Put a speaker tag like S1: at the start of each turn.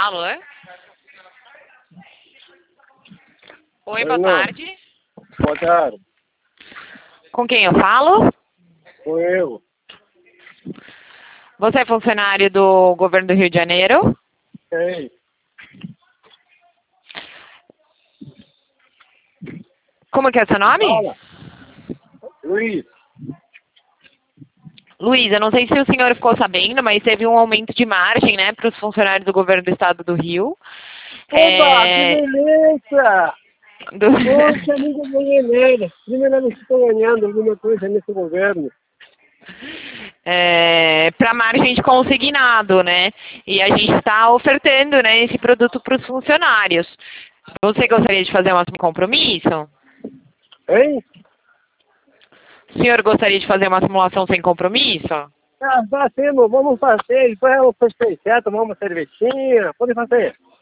S1: Alô? Oi, boa
S2: Alô.
S1: tarde.
S2: Boa tarde.
S1: Com quem eu falo?
S2: Sou eu.
S1: Você é funcionário do governo do Rio de Janeiro?
S2: Ei.
S1: Como que é seu nome?
S2: Fala. Luiz.
S1: Luiz, eu não sei se o senhor ficou sabendo, mas teve um aumento de margem, né, para os funcionários do governo do estado do Rio.
S2: Oba, que beleza!
S1: Do-
S2: Poxa, amiga ganhei. Primeira vez que estou ganhando alguma coisa nesse governo.
S1: Para margem de consignado, né? E a gente está ofertando, né, esse produto para os funcionários. Você gostaria de fazer um compromisso?
S2: Hein?
S1: O senhor gostaria de fazer uma simulação sem compromisso?
S2: Ah, fazemos, vamos fazer. Depois vamos festejar, tomar uma cervejinha. Pode fazer.